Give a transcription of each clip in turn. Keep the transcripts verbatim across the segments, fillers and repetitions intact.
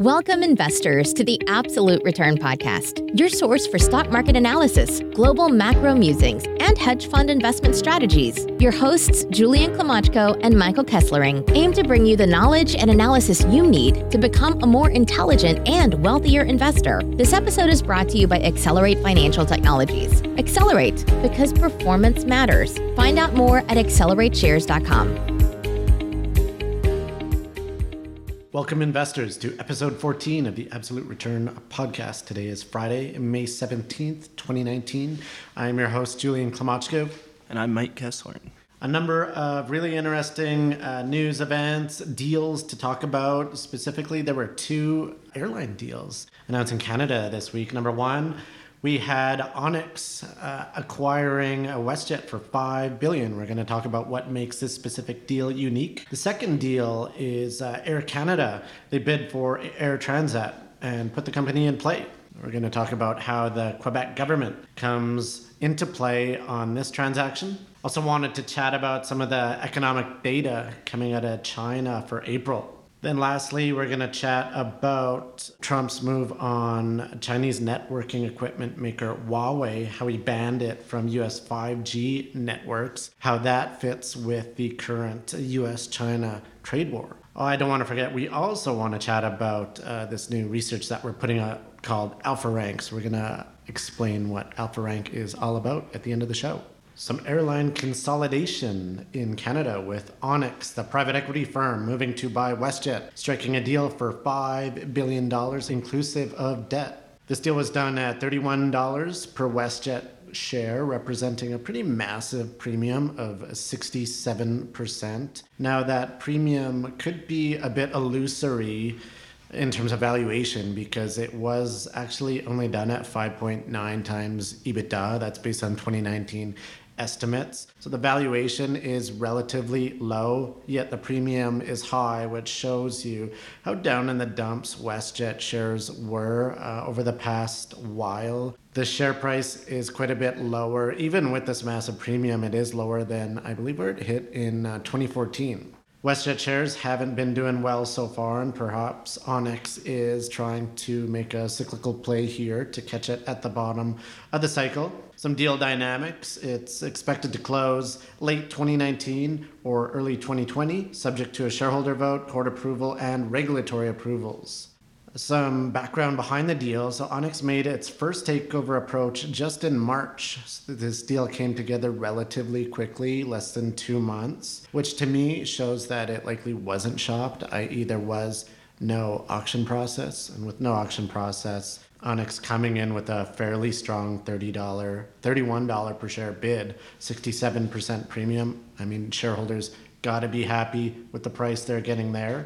Welcome, investors, to the Absolute Return Podcast, your source for stock market analysis, global macro musings, and hedge fund investment strategies. Your hosts, Julian Klimachko and Michael Kesslering, aim to bring you the knowledge and analysis you need to become a more intelligent and wealthier investor. This episode is brought to you by Accelerate Financial Technologies. Accelerate, because performance matters. Find out more at accelerate shares dot com. Welcome, investors, to episode fourteen of the Absolute Return Podcast. Today is Friday, May seventeenth, twenty nineteen. I'm your host, Julian Klimachko. And I'm Mike Kesslering. A number of really interesting uh, news events, deals to talk about. Specifically, there were two airline deals announced in Canada this week. Number one, we had Onyx uh, acquiring WestJet for five billion dollars. We're going to talk about what makes this specific deal unique. The second deal is uh, Air Canada. They bid for Air Transat and put the company in play. We're going to talk about how the Quebec government comes into play on this transaction. Also wanted to chat about some of the economic data coming out of China for April. Then lastly, we're going to chat about Trump's move on Chinese networking equipment maker Huawei, how he banned it from U S five G networks, how that fits with the current U S China trade war. Oh, I don't want to forget, we also want to chat about uh, this new research that we're putting out called Alpha Ranks. We're going to explain what Alpha Rank is all about at the end of the show. Some airline consolidation in Canada with Onyx, the private equity firm, moving to buy WestJet, striking a deal for five billion dollars inclusive of debt. This deal was done at thirty-one dollars per WestJet share, representing a pretty massive premium of sixty-seven percent. Now, that premium could be a bit illusory in terms of valuation because it was actually only done at five point nine times EBITDA. That's based on twenty nineteen estimates. So the valuation is relatively low, yet the premium is high, which shows you how down in the dumps WestJet shares were uh, over the past while. The share price is quite a bit lower. Even with this massive premium, it is lower than, I believe, where it hit in uh, twenty fourteen. WestJet shares haven't been doing well so far, and perhaps Onyx is trying to make a cyclical play here to catch it at the bottom of the cycle. Some deal dynamics. It's expected to close late twenty nineteen or early twenty twenty, subject to a shareholder vote, court approval, and regulatory approvals. Some background behind the deal. So Onyx made its first takeover approach just in March. This deal came together relatively quickly, less than two months, which to me shows that it likely wasn't shopped, that is there was no auction process. And with no auction process, Onyx coming in with a fairly strong thirty dollars, thirty-one dollars per share bid, sixty-seven percent premium. I mean, shareholders got to be happy with the price they're getting there.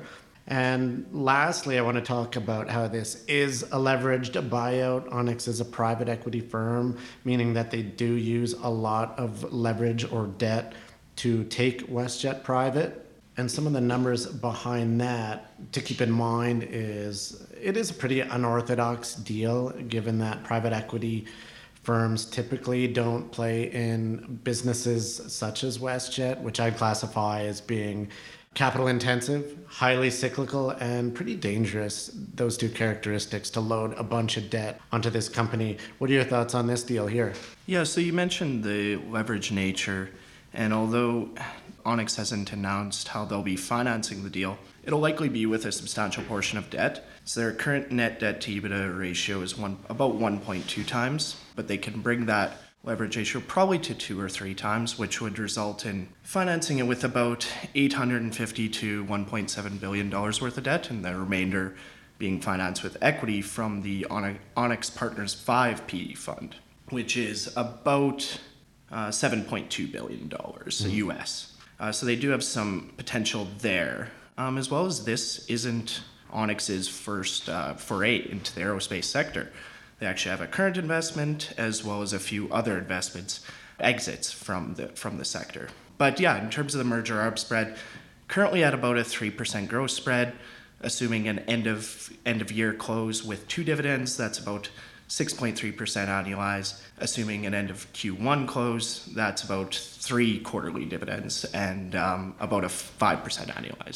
And lastly, I want to talk about how this is a leveraged buyout. Onyx is a private equity firm, meaning that they do use a lot of leverage or debt to take WestJet private. And some of the numbers behind that to keep in mind is it is a pretty unorthodox deal, given that private equity firms typically don't play in businesses such as WestJet, which I'd classify as being capital intensive, highly cyclical, and pretty dangerous, those two characteristics, to load a bunch of debt onto this company. What are your thoughts on this deal here? Yeah, so you mentioned the leverage nature, and although Onyx hasn't announced how they'll be financing the deal, it'll likely be with a substantial portion of debt. So their current net debt to EBITDA ratio is one about one point two times, but they can bring that leverage ratio probably to two or three times, which would result in financing it with about eight hundred fifty to one point seven billion dollars worth of debt, and the remainder being financed with equity from the Onyx Partners five P E fund, which is about uh, seven point two billion dollars mm-hmm. U S. Uh, so they do have some potential there, um, as well as this isn't Onyx's first uh, foray into the aerospace sector. They actually have a current investment as well as a few other investments, exits from the from the sector. But yeah, in terms of the merger arb spread, currently at about a three percent gross spread, assuming an end of end of year close with two dividends, that's about six point three percent annualized. Assuming an end of Q one close, that's about three quarterly dividends and um, about a five percent annualized.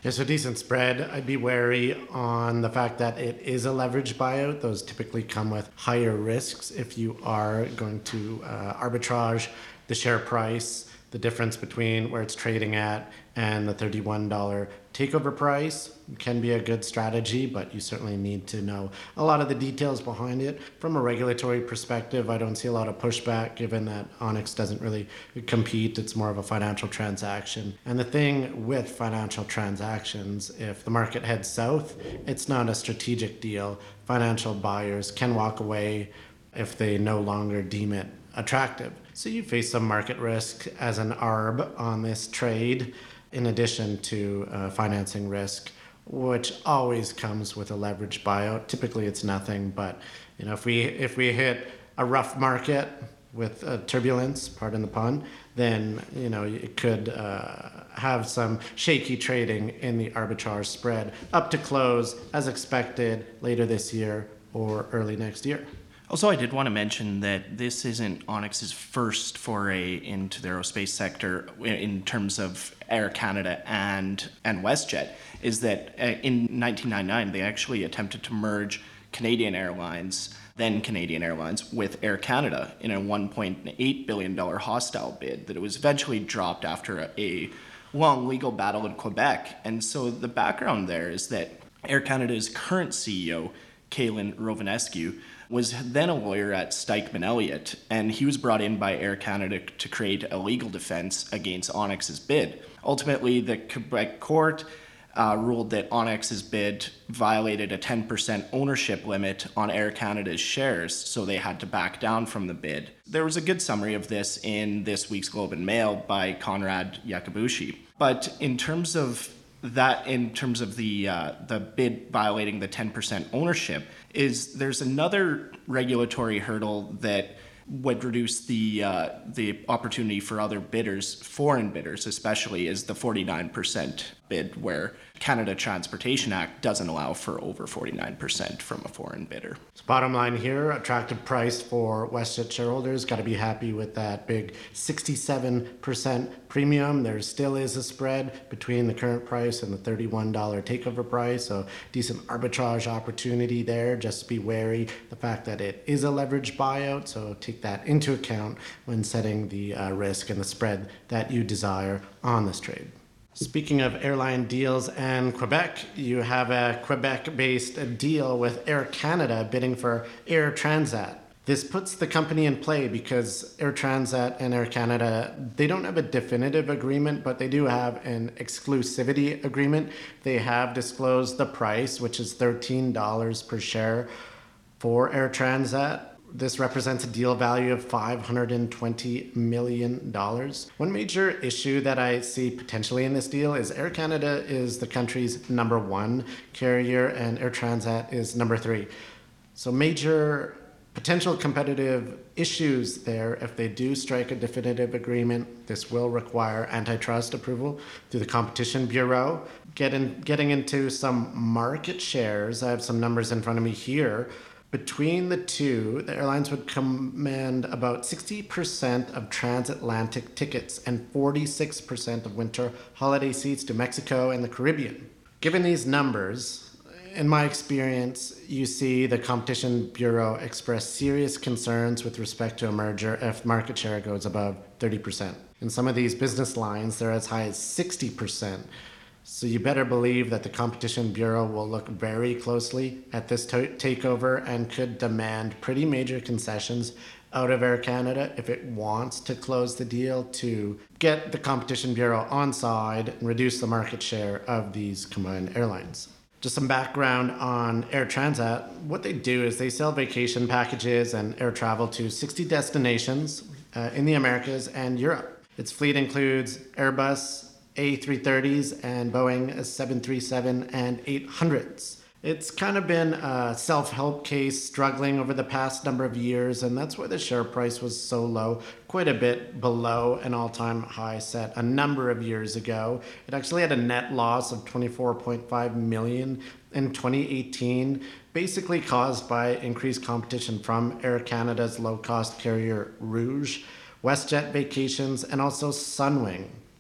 It's a decent spread. I'd be wary on the fact that it is a leverage buyout. Those typically come with higher risks if you are going to uh, arbitrage the share price, the difference between where it's trading at and the thirty-one dollars takeover price can be a good strategy, but you certainly need to know a lot of the details behind it. From a regulatory perspective, I don't see a lot of pushback given that Onyx doesn't really compete. It's more of a financial transaction. And the thing with financial transactions, if the market heads south, it's not a strategic deal. Financial buyers can walk away if they no longer deem it attractive. So you face some market risk as an arb on this trade, in addition to uh, financing risk, which always comes with a leverage buyout. Typically it's nothing, but you know, if we if we hit a rough market with uh, turbulence, pardon the pun, then you know it could uh, have some shaky trading in the arbitrage spread up to close as expected later this year or early next year. Also, I did want to mention that this isn't Onyx's first foray into the aerospace sector in terms of Air Canada and and WestJet, is that in nineteen ninety-nine they actually attempted to merge Canadian Airlines, then Canadian Airlines, with Air Canada in a one point eight billion dollars hostile bid that it was eventually dropped after a, a long legal battle in Quebec. And so the background there is that Air Canada's current C E O, Calin Rovinescu, was then a lawyer at Stikeman Elliott, and he was brought in by Air Canada to create a legal defense against Onyx's bid. Ultimately, the Quebec court uh, ruled that Onyx's bid violated a ten percent ownership limit on Air Canada's shares, so they had to back down from the bid. There was a good summary of this in this week's Globe and Mail by Conrad Yakabushi. But in terms of that, in terms of the uh, the bid violating the ten percent ownership, is there's another regulatory hurdle that would reduce the uh, the opportunity for other bidders, foreign bidders especially, is the forty-nine percent bid, where Canada Transportation Act doesn't allow for over forty-nine percent from a foreign bidder. So bottom line here, attractive price for WestJet shareholders. Got to be happy with that big sixty-seven percent premium. There still is a spread between the current price and the thirty-one dollars takeover price, so decent arbitrage opportunity there. Just be wary the fact that it is a leverage buyout, so take that into account when setting the uh, risk and the spread that you desire on this trade. Speaking of airline deals and Quebec, you have a Quebec-based deal with Air Canada bidding for Air Transat. This puts the company in play because Air Transat and Air Canada, they don't have a definitive agreement, but they do have an exclusivity agreement. They have disclosed the price, which is thirteen dollars per share for Air Transat. This represents a deal value of five hundred twenty million dollars. One major issue that I see potentially in this deal is Air Canada is the country's number one carrier and Air Transat is number three. So major potential competitive issues there. If they do strike a definitive agreement, this will require antitrust approval through the Competition Bureau. Get in, getting into some market shares, I have some numbers in front of me here. Between the two, the airlines would command about sixty percent of transatlantic tickets and forty-six percent of winter holiday seats to Mexico and the Caribbean. Given these numbers, in my experience, you see the Competition Bureau express serious concerns with respect to a merger if market share goes above thirty percent. In some of these business lines, they're as high as sixty percent. So you better believe that the Competition Bureau will look very closely at this to- takeover and could demand pretty major concessions out of Air Canada if it wants to close the deal to get the Competition Bureau on side and reduce the market share of these combined airlines. Just some background on Air Transat. What they do is they sell vacation packages and air travel to sixty destinations uh, in the Americas and Europe. Its fleet includes Airbus A three thirties and Boeing seven thirty-seven and eight hundreds. It's kind of been a self-help case struggling over the past number of years, and that's why the share price was so low, quite a bit below an all-time high set a number of years ago. It actually had a net loss of twenty-four point five million dollars in twenty eighteen, basically caused by increased competition from Air Canada's low-cost carrier Rouge, WestJet Vacations, and also Sunwing.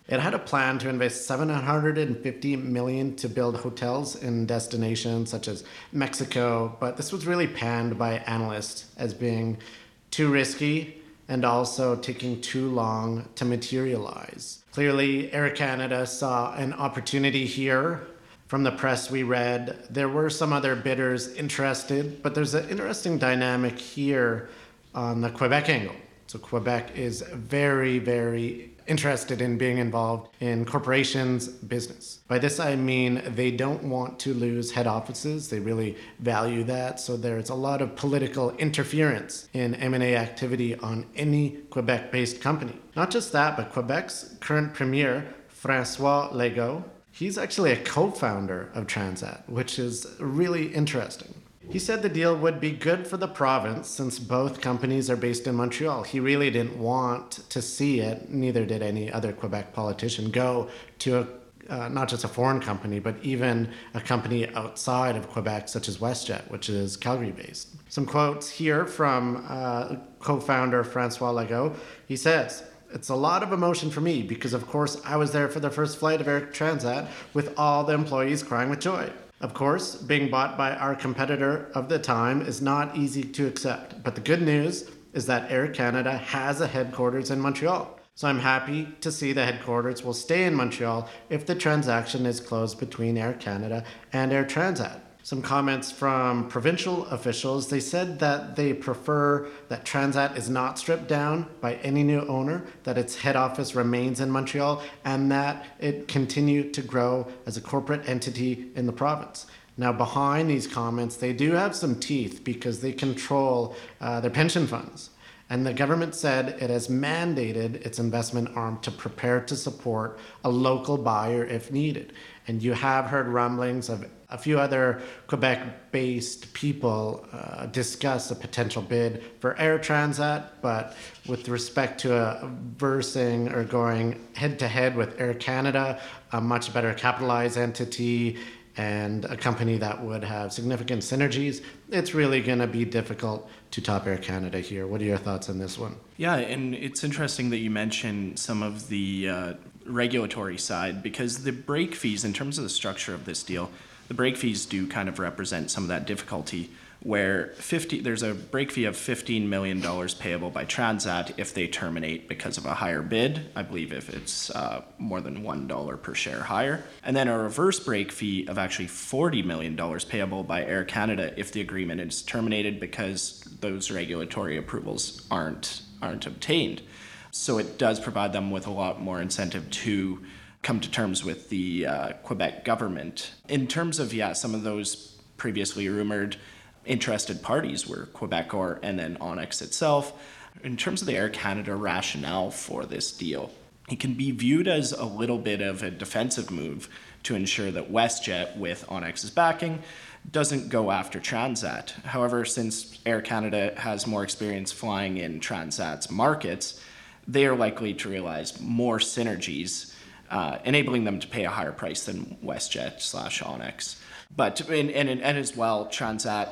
It had a plan to invest seven hundred fifty million dollars to build hotels in destinations such as Mexico, but this was really panned by analysts as being too risky and also taking too long to materialize. Clearly, Air Canada saw an opportunity here. From the press we read, there were some other bidders interested, but there's an interesting dynamic here on the Quebec angle. So Quebec is very, very interested in being involved in corporations' business. By this I mean they don't want to lose head offices. They really value that. So there's a lot of political interference in M and A activity on any Quebec-based company. Not just that, but Quebec's current premier, François Legault, he's actually a co-founder of Transat, which is really interesting. He said the deal would be good for the province since both companies are based in Montreal. He really didn't want to see it, neither did any other Quebec politician, go to a, uh, not just a foreign company, but even a company outside of Quebec, such as WestJet, which is Calgary-based. Some quotes here from uh, co-founder François Legault. He says, "It's a lot of emotion for me because, of course, I was there for the first flight of Air Transat with all the employees crying with joy. Of course, being bought by our competitor of the time is not easy to accept, but the good news is that Air Canada has a headquarters in Montreal. So I'm happy to see the headquarters will stay in Montreal if the transaction is closed between Air Canada and Air Transat." Some comments from provincial officials. They said that they prefer that Transat is not stripped down by any new owner, that its head office remains in Montreal, and that it continue to grow as a corporate entity in the province. Now, behind these comments, they do have some teeth because they control uh, their pension funds. And the government said it has mandated its investment arm to prepare to support a local buyer if needed. And you have heard rumblings of a few other Quebec-based people uh, discuss a potential bid for Air Transat, but with respect to a versing or going head-to-head with Air Canada, a much better capitalized entity, and a company that would have significant synergies, it's really going to be difficult to top Air Canada here. What are your thoughts on this one? Yeah, and it's interesting that you mention some of the uh, regulatory side, because the break fees, in terms of the structure of this deal, the break fees do kind of represent some of that difficulty, where fifty there's a break fee of fifteen million dollars payable by Transat if they terminate because of a higher bid, I believe if it's uh, more than one dollar per share higher. And then a reverse break fee of actually forty million dollars payable by Air Canada if the agreement is terminated because those regulatory approvals aren't aren't obtained. So it does provide them with a lot more incentive to come to terms with the uh, Quebec government. In terms of, yeah, some of those previously rumored interested parties were Quebecor and then Onyx itself. In terms of the Air Canada rationale for this deal, it can be viewed as a little bit of a defensive move to ensure that WestJet, with Onyx's backing, doesn't go after Transat. However, since Air Canada has more experience flying in Transat's markets, they are likely to realize more synergies, uh, enabling them to pay a higher price than WestJet slash Onyx. But and, and and as well, Transat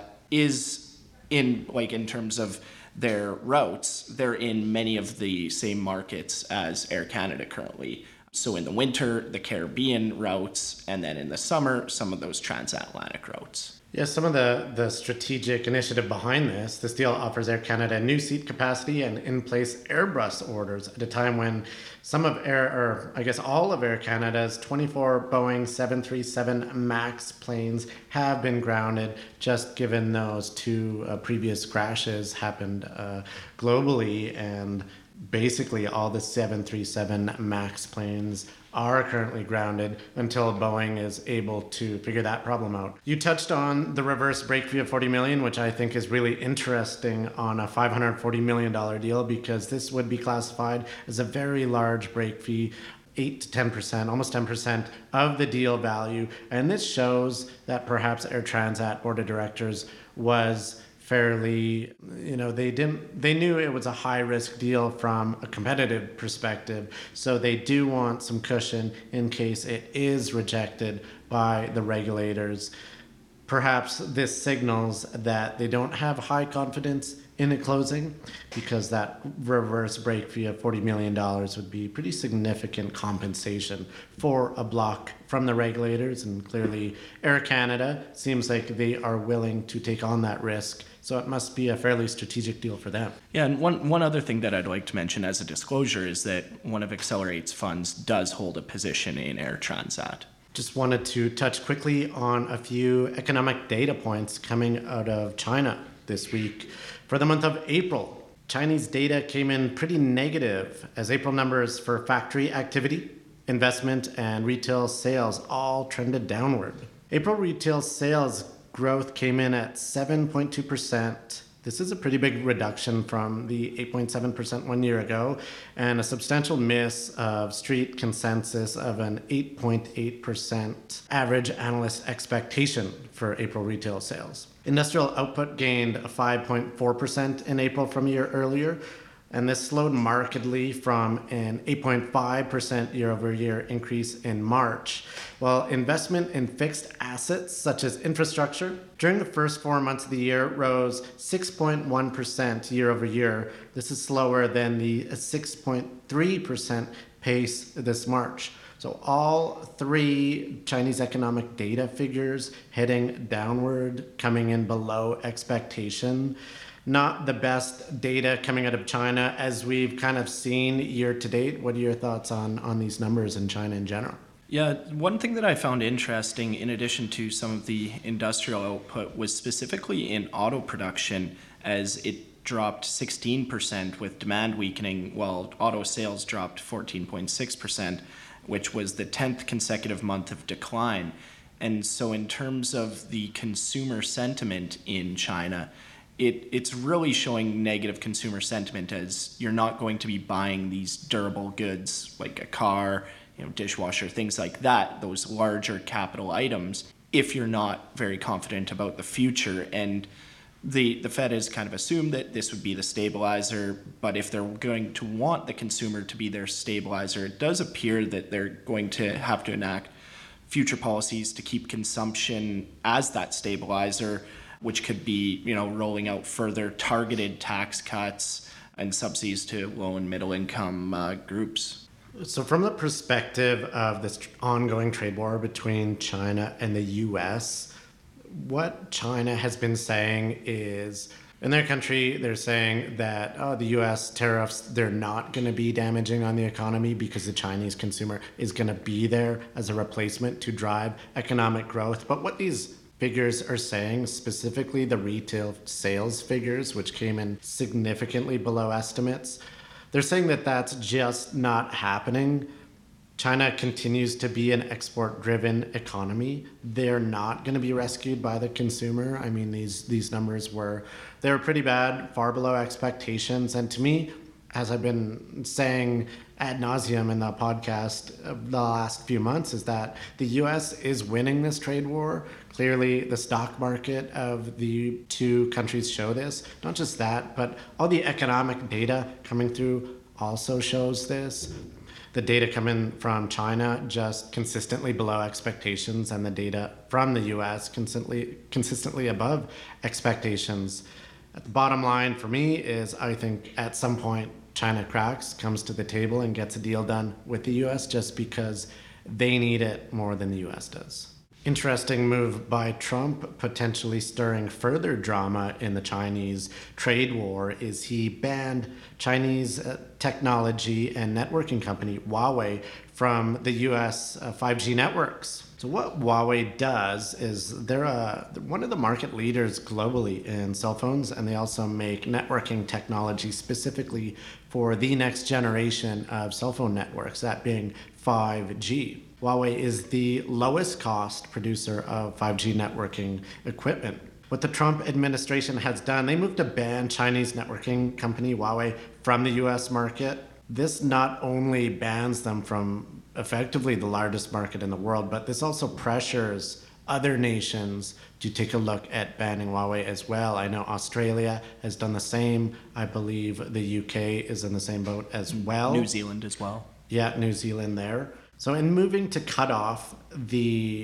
is in like in terms of their routes, they're in many of the same markets as Air Canada currently. So in the winter, the Caribbean routes, and then in the summer, some of those transatlantic routes. Yeah, some of the, the strategic initiative behind this, this deal offers Air Canada new seat capacity and in-place Airbus orders at a time when some of Air, or I guess all of Air Canada's twenty-four Boeing seven thirty-seven MAX planes have been grounded, just given those two uh, previous crashes happened uh, globally, and basically all the seven thirty-seven MAX planes are currently grounded until Boeing is able to figure that problem out. You touched on the reverse break fee of forty million dollars, which I think is really interesting on a five hundred forty million dollars deal, because this would be classified as a very large break fee, eight to ten percent, almost ten percent of the deal value. And this shows that perhaps Air Transat board of directors was fairly, you know, they didn't, they knew it was a high risk deal from a competitive perspective. So they do want some cushion in case it is rejected by the regulators. Perhaps this signals that they don't have high confidence in it closing, because that reverse break fee of forty million dollars would be pretty significant compensation for a block from the regulators. And clearly Air Canada seems like they are willing to take on that risk. So it must be a fairly strategic deal for them. Yeah, and one, one other thing that I'd like to mention as a disclosure is that one of Accelerate's funds does hold a position in Air Transat. Just wanted to touch quickly on a few economic data points coming out of China this week. For the month of April, Chinese data came in pretty negative, as April numbers for factory activity, investment, and retail sales all trended downward. April retail sales growth came in at seven point two percent. This is a pretty big reduction from the eight point seven percent one year ago, and a substantial miss of street consensus of an eight point eight percent average analyst expectation for April retail sales. Industrial output gained five point four percent in April from a year earlier, and this slowed markedly from an eight point five percent year-over-year increase in March. While investment in fixed assets such as infrastructure during the first four months of the year rose six point one percent year-over-year, this is slower than the six point three percent pace this March. So all three Chinese economic data figures heading downward, coming in below expectation. Not the best data coming out of China as we've kind of seen year to date. What are your thoughts on, on these numbers in China in general? Yeah, one thing that I found interesting, in addition to some of the industrial output, was specifically in auto production, as it dropped sixteen percent with demand weakening, while auto sales dropped fourteen point six percent, which was the tenth consecutive month of decline. And so in terms of the consumer sentiment in China, It, it's really showing negative consumer sentiment, as you're not going to be buying these durable goods like a car, you know, dishwasher, things like that, those larger capital items, if you're not very confident about the future. And the, the Fed has kind of assumed that this would be the stabilizer, but if they're going to want the consumer to be their stabilizer, it does appear that they're going to have to enact future policies to keep consumption as that stabilizer, which could be, you know, rolling out further targeted tax cuts and subsidies to low and middle income uh, groups. So from the perspective of this ongoing trade war between China and the U S, what China has been saying is, in their country, they're saying that, oh, the U S tariffs, they're not going to be damaging on the economy because the Chinese consumer is going to be there as a replacement to drive economic growth. But what these figures are saying, specifically the retail sales figures, which came in significantly below estimates, they're saying that that's just not happening. China continues to be an export-driven economy. They're not going to be rescued by the consumer. I mean, these these numbers were, they were pretty bad, far below expectations. And to me, as I've been saying ad nauseum in the podcast of the last few months, is that the U S is winning this trade war. Clearly, the stock market of the two countries show this. Not just that, but all the economic data coming through also shows this. The data coming from China just consistently below expectations, and the data from the U S consistently consistently above expectations. The bottom line for me is, I think at some point China cracks, comes to the table and gets a deal done with the U S just because they need it more than the U S does. Interesting move by Trump, potentially stirring further drama in the Chinese trade war, is he banned Chinese uh, technology and networking company Huawei from the U S uh, five G networks. So what Huawei does is they're uh, one of the market leaders globally in cell phones, and they also make networking technology specifically for the next generation of cell phone networks, that being five G. Huawei is the lowest cost producer of five G networking equipment. What the Trump administration has done, they moved to ban Chinese networking company Huawei from the U S market. This not only bans them from effectively the largest market in the world, but this also pressures other nations to take a look at banning Huawei as well. I know Australia has done the same. I believe the U K is in the same boat as well. New Zealand as well. Yeah, New Zealand there. So in moving to cut off the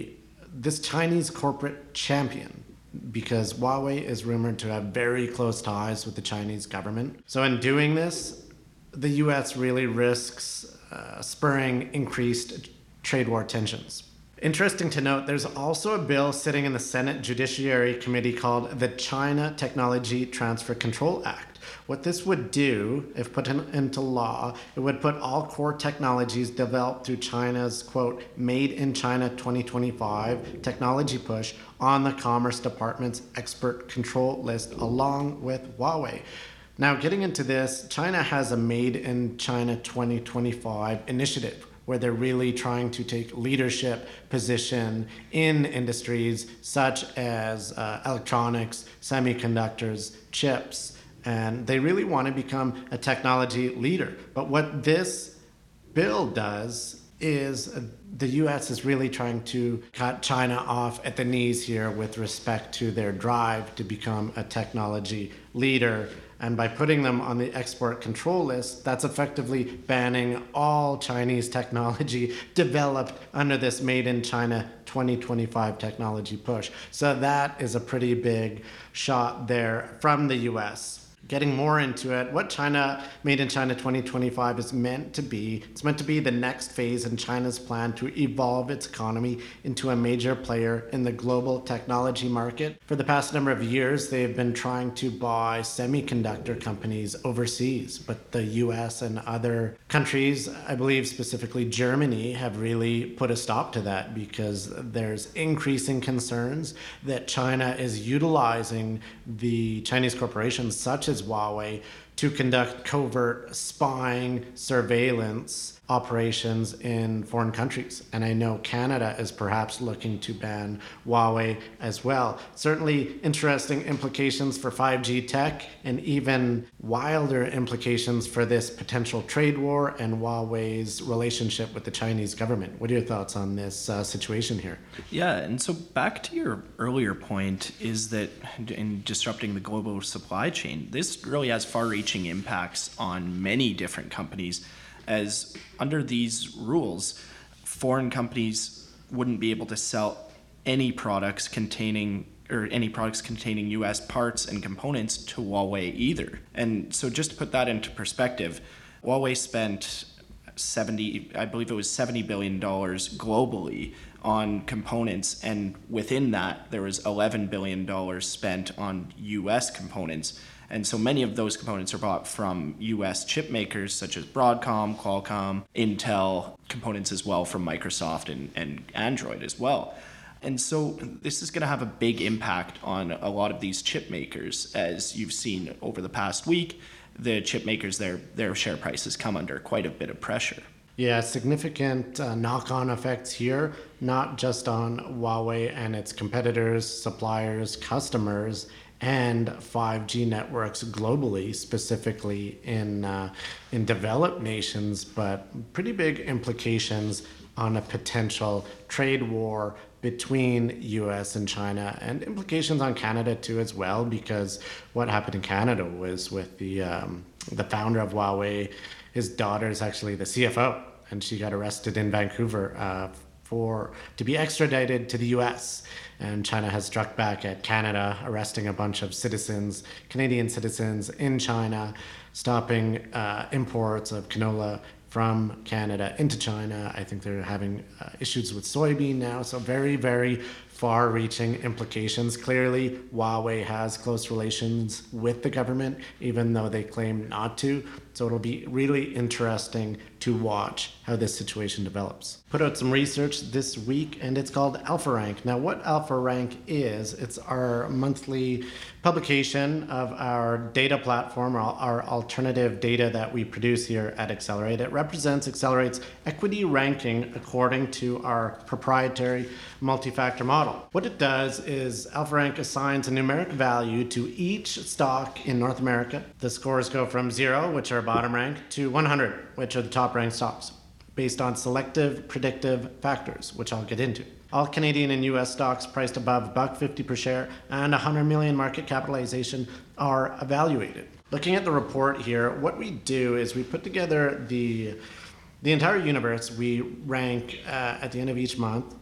this Chinese corporate champion, because Huawei is rumored to have very close ties with the Chinese government. So in doing this, the U S really risks uh, spurring increased trade war tensions. Interesting to note, there's also a bill sitting in the Senate Judiciary Committee called the China Technology Transfer Control Act. What this would do, if put in, into law, it would put all core technologies developed through China's, quote, Made in China twenty twenty-five technology push on the Commerce Department's export control list along with Huawei. Now, getting into this, China has a Made in China twenty twenty-five initiative where they're really trying to take leadership position in industries such as uh, electronics, semiconductors, chips, and they really want to become a technology leader. But what this bill does is uh, the U S is really trying to cut China off at the knees here with respect to their drive to become a technology leader. And by putting them on the export control list, that's effectively banning all Chinese technology developed under this Made in China twenty twenty-five technology push. So that is a pretty big shot there from the U S. Getting more into it, what China Made in China twenty twenty-five is meant to be, it's meant to be the next phase in China's plan to evolve its economy into a major player in the global technology market. For the past number of years, they've been trying to buy semiconductor companies overseas, but the U S and other countries, I believe specifically Germany, have really put a stop to that because there's increasing concerns that China is utilizing the Chinese corporations such as Huawei to conduct covert spying, surveillance operations in foreign countries. And I know Canada is perhaps looking to ban Huawei as well. Certainly interesting implications for five G tech and even wilder implications for this potential trade war and Huawei's relationship with the Chinese government. What are your thoughts on this uh, situation here? Yeah, and so back to your earlier point is that in disrupting the global supply chain, this really has far-reaching impacts on many different companies, as under these rules, foreign companies wouldn't be able to sell any products containing or any products containing U S parts and components to Huawei either. And so just to put that into perspective, Huawei spent seventy, I believe it was seventy billion dollars globally on components, and within that there was eleven billion dollars spent on U S components. And so many of those components are bought from U S chip makers such as Broadcom, Qualcomm, Intel, components as well from Microsoft and, and Android as well. And so this is going to have a big impact on a lot of these chip makers. As you've seen over the past week, the chip makers, their, their share prices come under quite a bit of pressure. Yeah, significant uh, knock-on effects here, not just on Huawei and its competitors, suppliers, customers, and five G networks globally, specifically in uh, in developed nations, but pretty big implications on a potential trade war between U S and China, and implications on Canada too as well, because what happened in Canada was with the um, the founder of Huawei, his daughter is actually the C F O, and she got arrested in Vancouver uh, for to be extradited to the U S, and China has struck back at Canada, arresting a bunch of citizens, Canadian citizens in China, stopping uh, imports of canola from Canada into China. I think they're having uh, issues with soybean now, so very, very far-reaching implications. Clearly, Huawei has close relations with the government, even though they claim not to. So it'll be really interesting to watch how this situation develops. Put out some research this week, and it's called AlphaRank. Now, what AlphaRank is, it's our monthly publication of our data platform, our, our alternative data that we produce here at Accelerate. It represents Accelerate's equity ranking according to our proprietary multi-factor model. What it does is AlphaRank assigns a numeric value to each stock in North America. The scores go from zero, which are bottom rank, to one hundred, which are the top ranked stocks, based on selective predictive factors, which I'll get into. All Canadian and U S stocks priced above one dollar fifty per share and one hundred million market capitalization are evaluated. Looking at the report here, what we do is we put together the, the entire universe. We rank uh, at the end of each month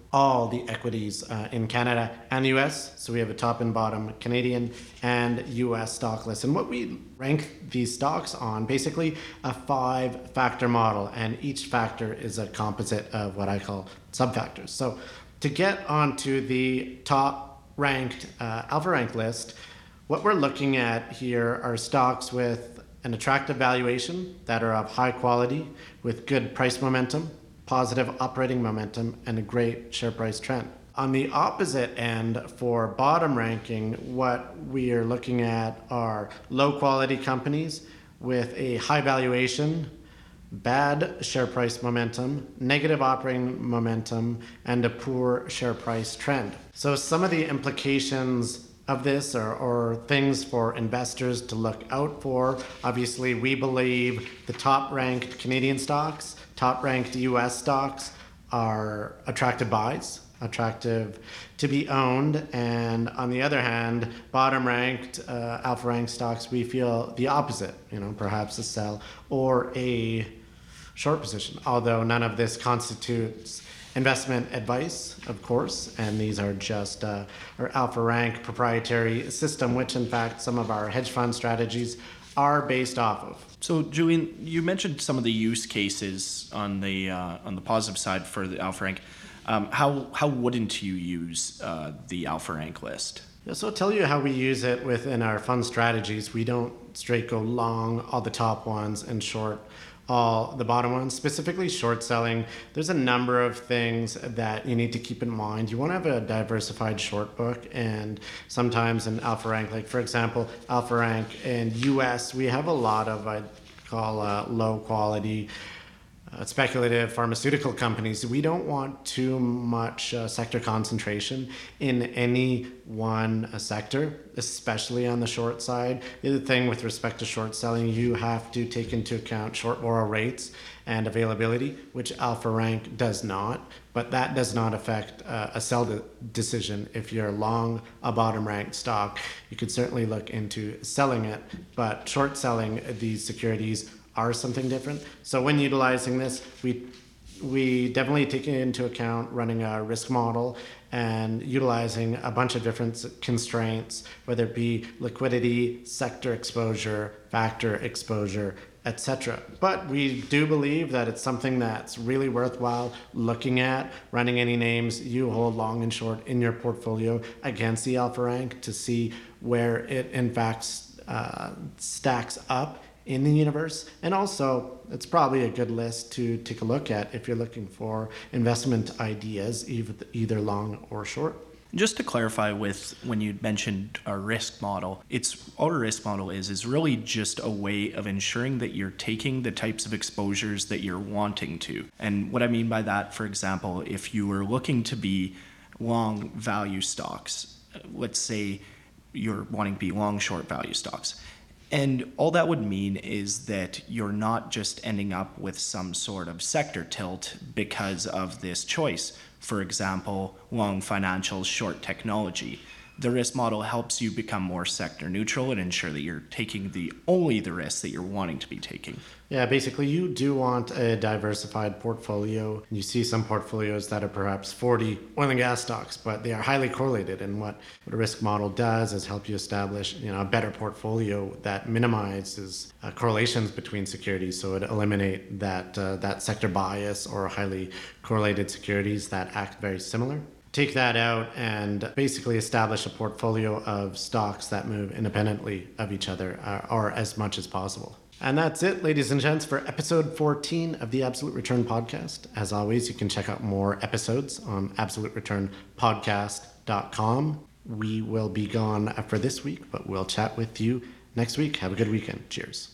all the equities uh, in Canada and the U S. So we have a top and bottom Canadian and U S stock list. And what we rank these stocks on, basically a five factor model, and each factor is a composite of what I call subfactors. So to get onto the top ranked uh, Alpha Rank list, what we're looking at here are stocks with an attractive valuation that are of high quality, with good price momentum, positive operating momentum, and a great share price trend. On the opposite end, for bottom ranking, what we are looking at are low quality companies with a high valuation, bad share price momentum, negative operating momentum, and a poor share price trend. So some of the implications of this or, or things for investors to look out for. Obviously, we believe the top ranked Canadian stocks, top ranked U S stocks are attractive buys, attractive to be owned. And on the other hand, bottom ranked uh, Alpha Rank stocks, we feel the opposite, you know, perhaps a sell or a short position, although none of this constitutes investment advice, of course, and these are just uh, our Alpha Rank proprietary system, which in fact some of our hedge fund strategies are based off of. So, Julian, you mentioned some of the use cases on the uh, on the positive side for the Alpha Rank. Um, how how wouldn't you use uh, the Alpha Rank list? Yeah, so I'll tell you how we use it within our fund strategies. We don't straight go long all the top ones and short all the bottom ones. Specifically short selling, there's a number of things that you need to keep in mind. You want to have a diversified short book, and sometimes in Alpha Rank, like for example, Alpha Rank in U S, we have a lot of, I'd call uh, low quality Uh, speculative pharmaceutical companies. We don't want too much uh, sector concentration in any one uh, sector, especially on the short side. The other thing with respect to short selling, you have to take into account short borrow rates and availability, which Alpha Rank does not, but that does not affect uh, a sell de- decision. If you're long a bottom ranked stock, you could certainly look into selling it, but short selling these securities are something different. So when utilizing this, we we definitely take into account running a risk model and utilizing a bunch of different constraints, whether it be liquidity, sector exposure, factor exposure, et cetera. But we do believe that it's something that's really worthwhile looking at, running any names you hold long and short in your portfolio against the Alpha Rank to see where it in fact uh, stacks up in the universe. And also, it's probably a good list to take a look at if you're looking for investment ideas, either long or short. Just to clarify, with when you mentioned our risk model, it's all our risk model is is really just a way of ensuring that you're taking the types of exposures that you're wanting to. And what I mean by that, for example, if you were looking to be long value stocks, let's say you're wanting to be long short value stocks, and all that would mean is that you're not just ending up with some sort of sector tilt because of this choice. For example, long financials, short technology. The risk model helps you become more sector neutral and ensure that you're taking the only the risks that you're wanting to be taking. Yeah, basically you do want a diversified portfolio. You see some portfolios that are perhaps forty oil and gas stocks, but they are highly correlated. And what, what a risk model does is help you establish, you know, a better portfolio that minimizes uh, correlations between securities. So it eliminate that uh, that sector bias or highly correlated securities that act very similar. Take that out and basically establish a portfolio of stocks that move independently of each other uh, or as much as possible. And that's it, ladies and gents, for episode fourteen of the Absolute Return Podcast. As always, you can check out more episodes on absolute return podcast dot com. We will be gone for this week, but we'll chat with you next week. Have a good weekend. Cheers.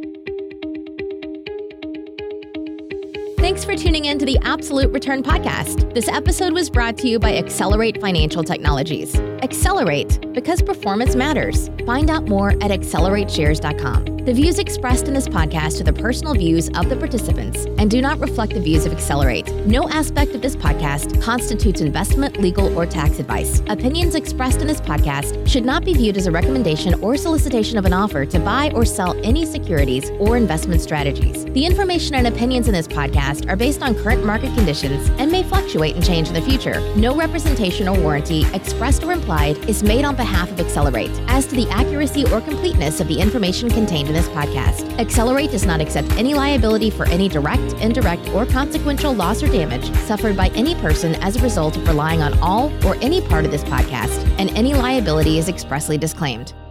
Thanks for tuning in to the Absolute Return Podcast. This episode was brought to you by Accelerate Financial Technologies. Accelerate, because performance matters. Find out more at accelerate shares dot com. The views expressed in this podcast are the personal views of the participants and do not reflect the views of Accelerate. No aspect of this podcast constitutes investment, legal, or tax advice. Opinions expressed in this podcast should not be viewed as a recommendation or solicitation of an offer to buy or sell any securities or investment strategies. The information and opinions in this podcast are based on current market conditions and may fluctuate and change in the future. No representation or warranty, expressed or implied, is made on behalf of Accelerate as to the accuracy or completeness of the information contained in this podcast. Accelerate does not accept any liability for any direct, indirect, or consequential loss or damage suffered by any person as a result of relying on all or any part of this podcast, and any liability is expressly disclaimed.